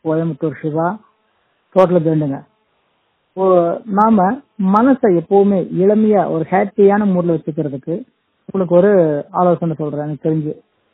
Coimbatore Siva, total வேண்டுங்க. நாம மனசை எப்பவுமே இளமையா ஒரு ஹாப்பியான மூட்ல வச்சுக்கிறதுக்கு உங்களுக்கு ஒரு ஆலோசனை சொல்றேன். எனக்கு தெரிஞ்சு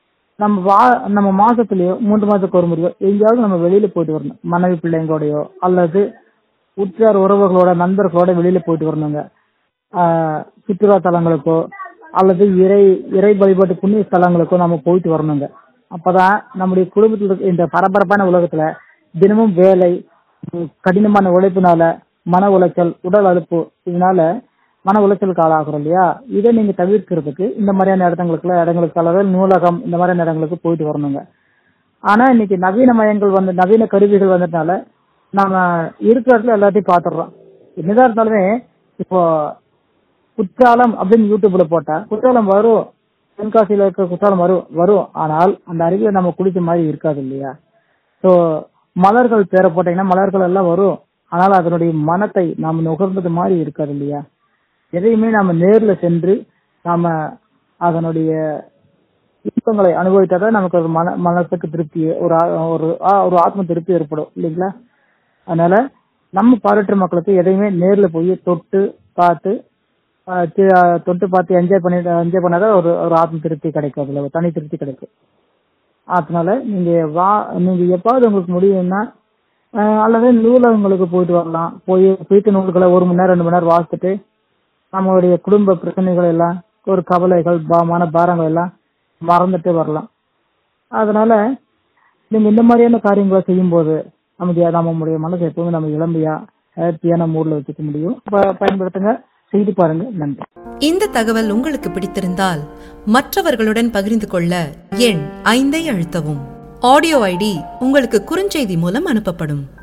நம்ம மாசத்துலயோ 3 மாசத்துக்கு ஒரு முறையோ எங்கேயாவது நம்ம வெளியில போயிட்டு வரணும். மனைவி பிள்ளைங்களோடயோ அல்லது உற்றார் உறவுகளோட நண்பர்களோட வெளியில போயிட்டு வரணுங்க. சுற்றுலா தலங்களுக்கோ அல்லது இறை வழிபாட்டு புண்ணிய ஸ்தலங்களுக்கோ நம்ம போயிட்டு வரணுங்க. அப்பதான் நம்முடைய குடும்பத்தில் இருக்க இந்த பரபரப்பான உலகத்துல தினமும் வேலை, கடினமான உழைப்புனால மன உளைச்சல், உடல் அலுப்பு, இதனால மன உளைச்சலுக்கு ஆளாகிறோம் இல்லையா? இதை நீங்க தவிர்க்கிறதுக்கு இந்த மாதிரியான இடங்களுக்கு அல்லது நூலகம் இந்த மாதிரியான இடங்களுக்கு போயிட்டு வரணுங்க. ஆனா இன்னைக்கு நவீன கருவிகள் வந்ததுனால நாம இருக்கிற இடத்துல எல்லாத்தையும் பாத்துடுறோம். என்னதான் இருந்தாலுமே இப்போ குற்றாலம் அப்படின்னு யூடியூப்ல போட்டா குற்றாலம் வரும், தென்காசியில இருக்க குற்றாலம் வரும். ஆனால் அந்த அருவியில நம்ம குளிச்ச மாதிரி இருக்காது இல்லையா? ஸோ மலர்கள் பேர போட்டீங்கன்னா மலர்கள் எல்லாம் வரும், ஆனால் அதனுடைய மனத்தை நாம் நுகர்ந்தது மாதிரி இருக்காது இல்லையா? எதையுமே நாம நேர்ல சென்று நாம அதனுடைய இன்பங்களை அனுபவித்தாதான் நமக்கு ஒரு மனசுக்கு திருப்தி, ஒரு ஆத்ம திருப்தி ஏற்படும் இல்லைங்களா? அதனால நம்ம பாராட்டு மக்களுக்கு எதையுமே நேர்ல போய் தொட்டு பார்த்து என்ஜாய் பண்ணாதான் ஒரு ஆத்ம திருப்தி கிடைக்கும், அதுல ஒரு தனி திருப்தி கிடைக்கும். அதனால நீங்க எப்பாவது உங்களுக்கு முடியும்னா அல்லது நூலகங்களுக்கு போயிட்டு வரலாம். போயிட்டு நூல்களை 1 மணி நேரம் 2 மணி நேரம் வாசித்துட்டு நம்மளுடைய குடும்ப பிரச்சனைகள் எல்லாம், ஒரு கவலைகள், பாரங்கள் எல்லாம் மறந்துட்டு வரலாம். அதனால நீங்க இந்த மாதிரியான காரியங்களை செய்யும் போது நம்மளுடைய மனசை எப்பவுமே நம்ம இளமையா ஹாப்பியான மூட்ல வச்சுக்க முடியும். பயன்படுத்துங்க, செய்து பாருங்க. நன்றி. இந்த தகவல் உங்களுக்கு பிடித்திருந்தால் மற்றவர்களுடன் பகிர்ந்து கொள்ள எண் 5 அழுத்தவும். ஆடியோ ஐடி உங்களுக்கு குறுஞ்செய்தி மூலம் அனுப்பப்படும்.